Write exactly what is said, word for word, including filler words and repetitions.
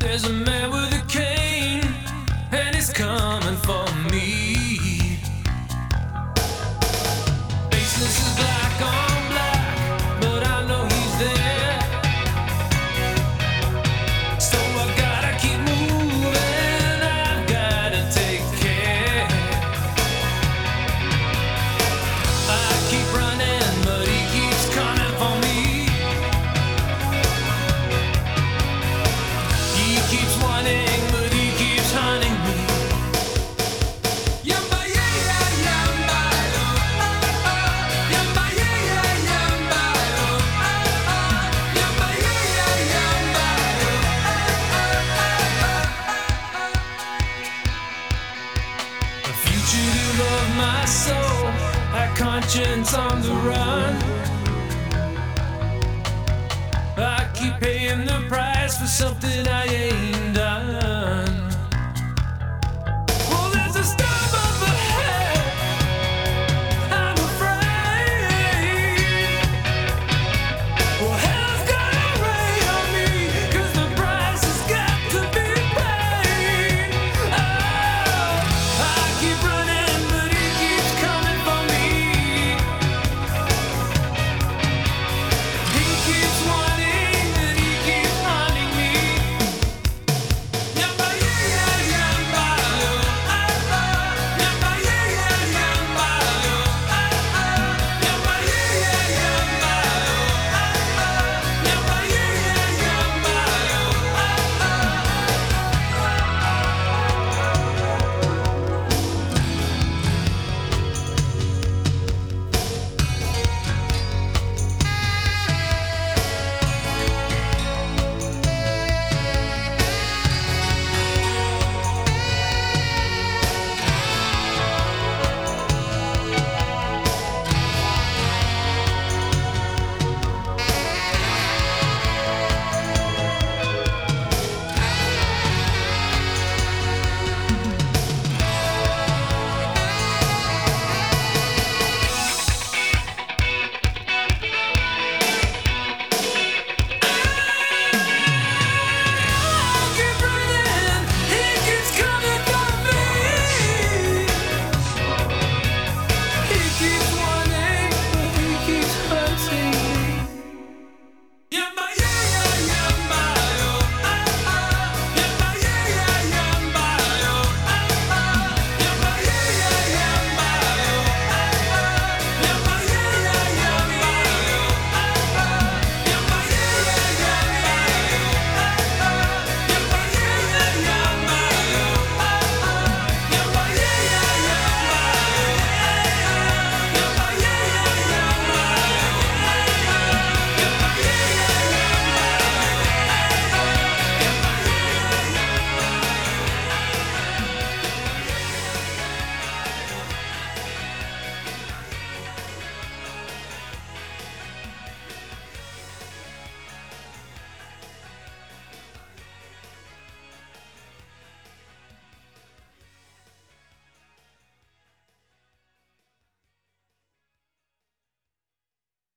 There's a man with a cane, and he's coming for me. Faceless is black on black, but I know he's there. So I gotta keep moving, I've gotta take care. I keep running, but he keeps coming for me. He keeps wanting, but he keeps hunting me. Yamba yeah yeah yamba oh oh oh. Yamba yeah yeah yamba oh oh oh. Yamba yeah yeah yamba oh oh oh. A fugitive of my soul, a conscience on the run. I keep paying the price for something I ain't done.